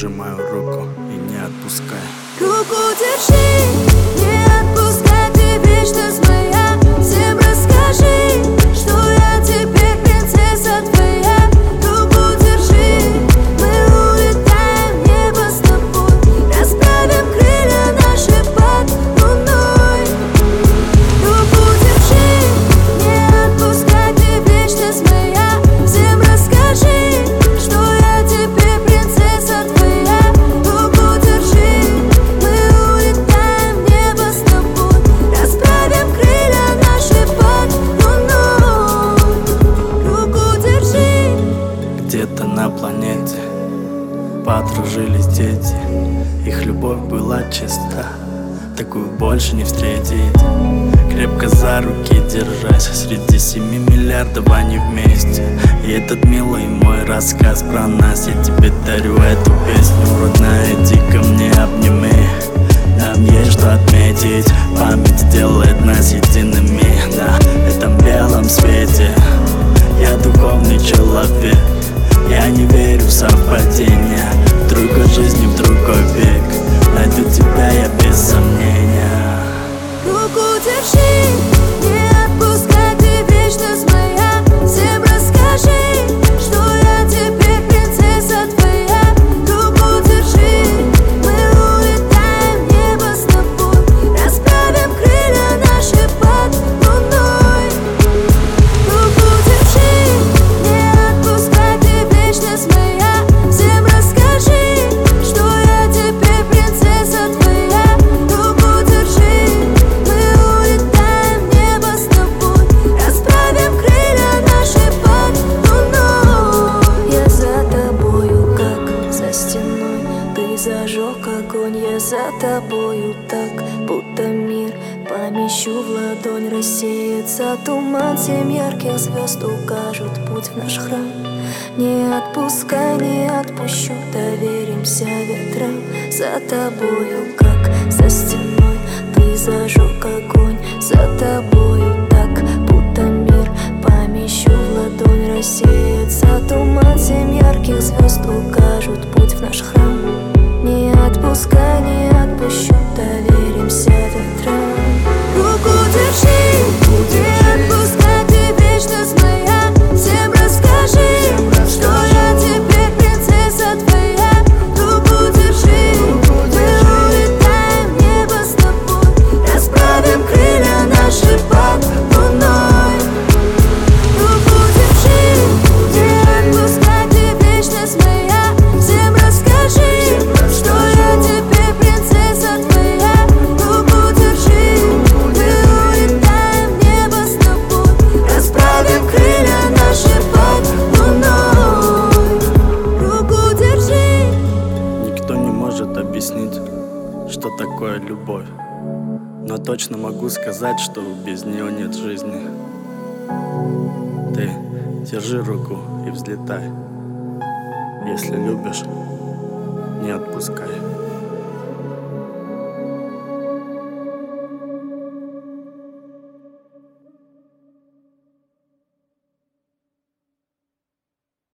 сжимаю руку и не отпускай. Руку держи, не отпускай, ты вечность моя. Всем расскажи, что я теперь принцесса твоя. Руку держи, мы улетаем в небо с тобой, расправим крылья наши под луной. Руку держи, не отпускай, ты вечность моя. Всем расскажи, что я теперь принцесса твоя. Руку держи, мы улетаем в небо с тобой, расправим крылья наши под луной. Руку держи. Где-то на планете подружились дети, их любовь была чиста, такую больше не встретить. Крепко за руки держась, среди 7 миллиардов они вместе. И этот милый мой рассказ про нас, я тебе дарю эту песню. Родная, иди ко мне, обними, нам есть что отметить. Память делает нас едиными на этом белом свете. Я духовный человек, я не верю в совпадения. В другой жизни, в другой век найду тебя я без сомнения. Руку держи, не отпускай, ты вечность моя. Всем расскажи, что я теперь принцесса твоя. Руку держи, мы улетаем в небо с тобой, расправим крылья наши под луной. Руку держи, не отпускай, ты вечность моя. Всем расскажи, что я теперь принцесса твоя. Руку держи, мы улетаем в небо с тобой, расправим крылья наши под луной. Я за тобою, как за стеной, ты зажег огонь. Я за тобою так, будто мир помещу в ладонь. Рассеется туман, 7 ярких звезд укажут путь в наш храм. Не отпускай, не отпущу, доверимся ветрам. За тобою, как за стеной, ты зажег огонь. За тобою так, будто мир помещу в ладонь. Рассеется туман, 7 ярких звезд укажут путь в наш храм. Не отпускай, не отпущу, доверимся ветрам. Руку держи, не отпускай, ты вечность моя. Всем расскажи, что я теперь принцесса твоя. Руку держи, мы улетаем в небо с тобой, расправим крылья наши под луной. Руку держи, не отпускай, ты вечность моя. Всем расскажи, что я теперь принцесса твоя. Руку держи, мы улетаем в небо с тобой, расправим крылья наши под луной. Руку держи. Никто не может объяснить, что такое любовь, но точно могу сказать, что без нее нет жизни. Ты держи руку и взлетай. Если любишь, не отпускай.